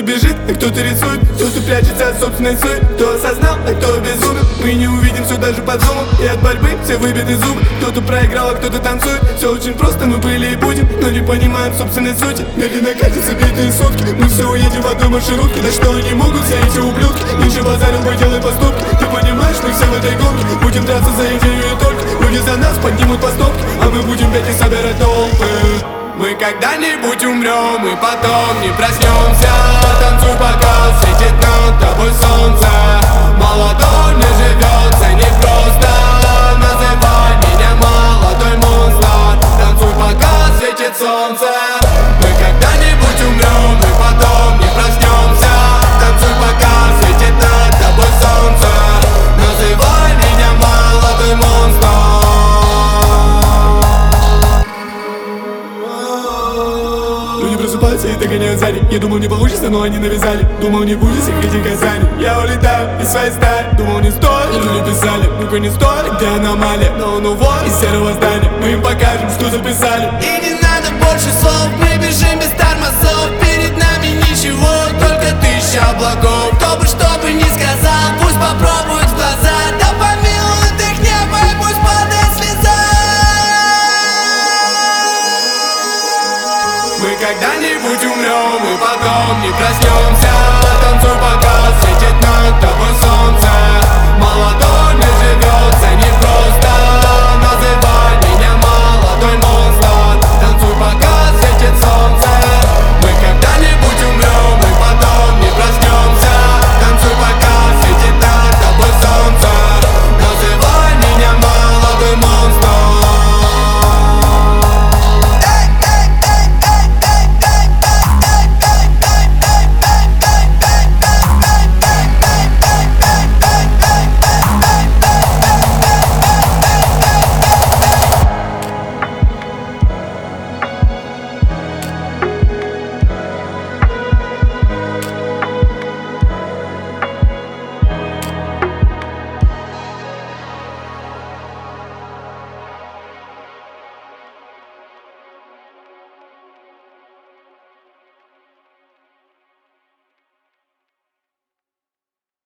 бежит, а кто-то рисует, кто-то прячется от собственной сует. Кто осознал, а кто обезумен. Мы не увидим все даже под зумом, и от борьбы все выбиты зубы. Кто-то проиграл, а кто-то танцует. Все очень просто, мы были и будем, но не понимаем собственной сути. Медленно катятся битые сутки, мы все уедем в одной маршрутке. Да что они могут, все эти ублюдки? Меньше базарил, мы делаем поступки. Ты понимаешь, мы все в этой гонке. Будем драться за идею и только люди за нас поднимут по стопке, а мы будем петь и собирать толпы. Мы когда-нибудь умрем и потом не проснемся. Танцуй, пока светит над тобой солнце. Молодой не живется непросто. Называй меня молодой монстр. Танцуй, пока светит солнце. Мы когда-нибудь умрем и потом не проснемся. Танцуй, пока светит над тобой солнце. Называй меня молодой монстр. Люди просыпаются и догоняют сзади. Я думал, не получится, но они навязали. Думал, не будет всех этих касаний. Я улетаю из своей стаи. Думал, не стоит, и люди писали. Ну-ка не стоит, где аномалия? Но он увод из серого здания. Мы им покажем, что записали. И не надо больше слов, мы бежим без тормозов. Перед нами ничего, только тысяча облаков. Кто бы что бы ни сказал, пусть попробует в глаза. Да помилует их небо, и пусть падает слеза. Мы когда-нибудь умрем и потом не проснемся. Танцуй, пока